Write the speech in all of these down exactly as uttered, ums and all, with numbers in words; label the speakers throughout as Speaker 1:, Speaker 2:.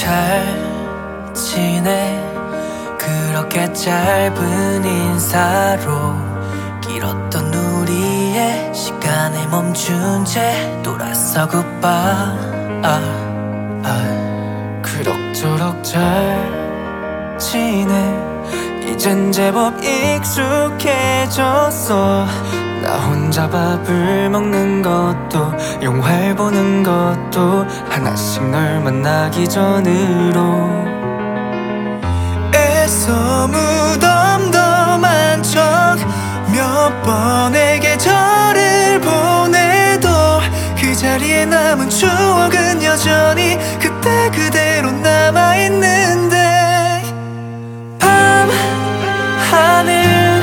Speaker 1: 잘 지내. 그렇게 짧은 인사로 길었던 우리의 시간을 멈춘 채 돌아서 굿바이. 아, 아. 그럭저럭 잘 지내. 이젠 제법 익숙해졌어. 나 혼자 밥을 먹는 것도 영화를 보는 것도 하나씩 널 만나기 전으로. 애써 무덤덤한 척 몇 번의 계절을 보내도 그 자리에 남은 추억은 여전히 그때 그대로 남아있는데. 밤 하늘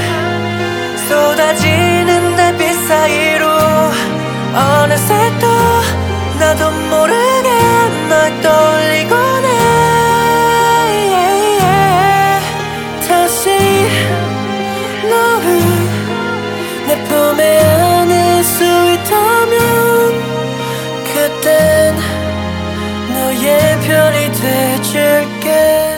Speaker 1: 쏟아지는 달빛 사이로 어느새 또 나도 모르게 널 떠올리곤 해. 다시 너를 내 품에 안을 수 있다면 그땐 너의 별이 돼줄게.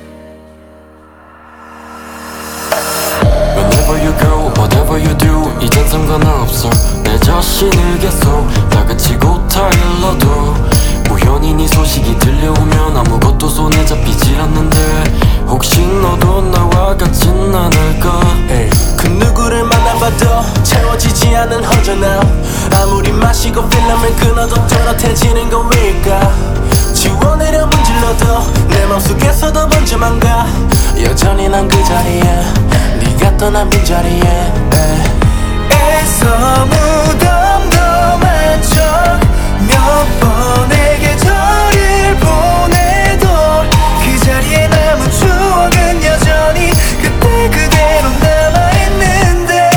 Speaker 2: Whenever you go, whatever you do, 이젠 상관없어. 내 자신을 계속 다그치고 타일러도 우연히 네 소식이 들려오면 아무것도 손에 잡히질 않는데 혹시 너도 나와 같진 않을까?
Speaker 3: hey. 그 누구를 만나봐도 채워지지 않은 허전함. 아무리 마시고 필름을 끊어도 또렷해지는 건 왜일까? 지워내려 문질러도 내 맘속에서도 번져만 가. 여전히 난 그 자리에 네가 떠난 빈자리에 hey.
Speaker 1: 애써 무덤덤한 척 몇 번의 계절을 보내도 그 자리에 남은 추억은 여전히 그때 그대로 남아있는데.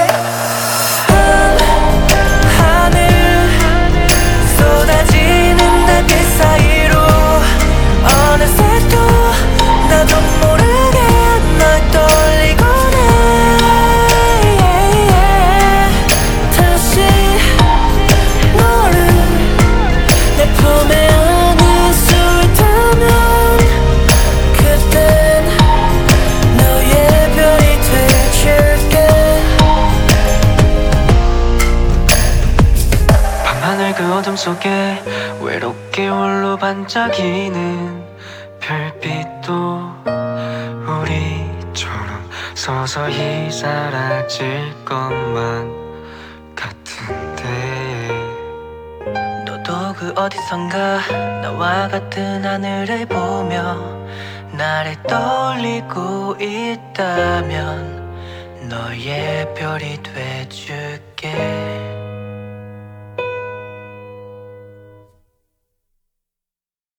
Speaker 1: 밤 하늘 쏟아지는 달빛 사이로 어느새 또 나도 모르게 널 떠올리곤 해. 다시 너를 내 품에 안을 수 있다면 그땐 너의 별이 돼줄게. 밤하늘 그 어둠 속에 외롭게 홀로 반짝이는 별빛도 우리처럼 서서히 사라질 것만 같은데. 너도 그 어디선가 나와 같은 하늘을 보며 나를 떠올리고 있다면 너의 별이 돼줄게.